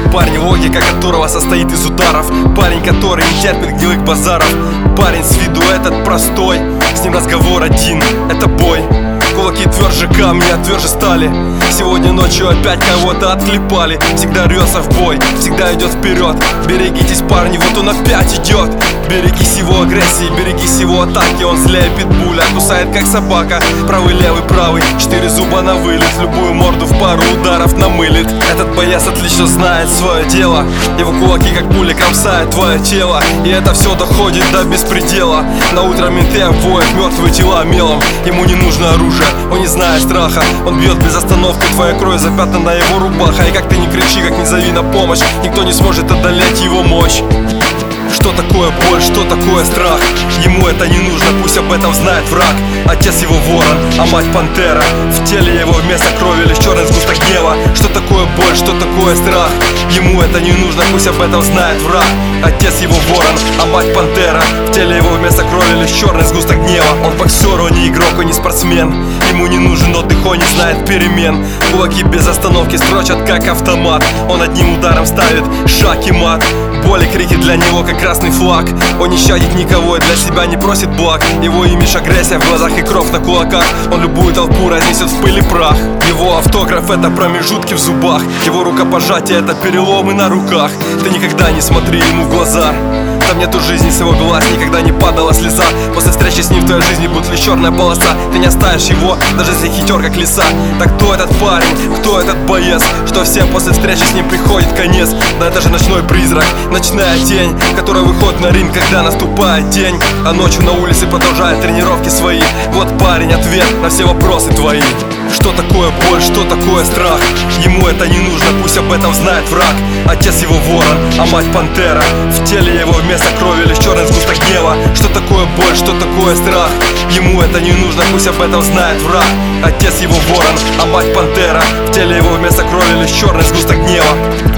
Парень, логика которого состоит из ударов. Парень, который не терпит гнилых базаров. Парень с виду этот простой, с ним разговор один, это бой. Кулаки тверже камня, тверже стали. Сегодня ночью опять кого-то отклепали. Всегда рвется в бой, всегда идет вперед. Берегитесь, парни, вот он опять идет. Берегись его агрессии, берегись его атаки. Он злее питбуля, кусает как собака. Правый, левый, правый, 4 зуба на вылет. Любую морду в пару ударов намылит. Этот боец отлично знает свое дело. Его кулаки как пули кромсают твое тело. И это все доходит до беспредела. На утро менты обводят мертвые тела мелом. Ему не нужно оружие, он не знает страха. Он бьет без остановки, твоя кровь запятнана его рубаха. И как ты не кричи, как не зови на помощь, никто не сможет одолеть его мощь. Что такое боль, что такое страх? Ему это не нужно, пусть об этом знает враг. Отец его ворон, а мать пантера. В теле его вместо крови лишь черный сгусток гнева. Что такое боль, что такое страх? Ему это не нужно, пусть об этом знает враг. Отец его ворон, а мать пантера. В теле его вместо крови лишь черный сгусток гнева. Он боксер, он не игрок, он не спортсмен. Ему не нужен отдых, он не знает перемен. Кулаки без остановки строчат как автомат. Он одним ударом ставит шаг и мат. Боли, крики для него как красный флаг. Он не щадит никого и для себя не просит благ. Его имидж, агрессия в глазах и кровь на кулаках. Он любую толпу разнесет в пыль и прах. Его автограф — это промежутки в зубах. Его рукопожатие — это переломы на руках. Ты никогда не смотри ему в глаза. Там нету жизни с его глаз, никогда не падала слеза. После встречи с ним в твоей жизни будет лишь черная полоса. Ты не оставишь его, даже если хитер как лиса. Так кто этот парень, кто этот боец, что всем после встречи с ним приходит конец? Да это же ночной призрак, ночная тень, которая выходит на ринг, когда наступает день. А ночью на улице продолжает тренировки свои. Вот, парень, ответ на все вопросы твои. Что такое боль, что такое страх? Ему это не нужно, пусть об этом знает враг. Отец его ворон, а мать пантера. В теле его вместо крови лишь черный сгусток гнева. Что такое боль, что такое страх? Ему это не нужно, пусть об этом знает враг. Отец его ворон, а мать пантера. В теле его вместо крови лишь черный сгусток гнева.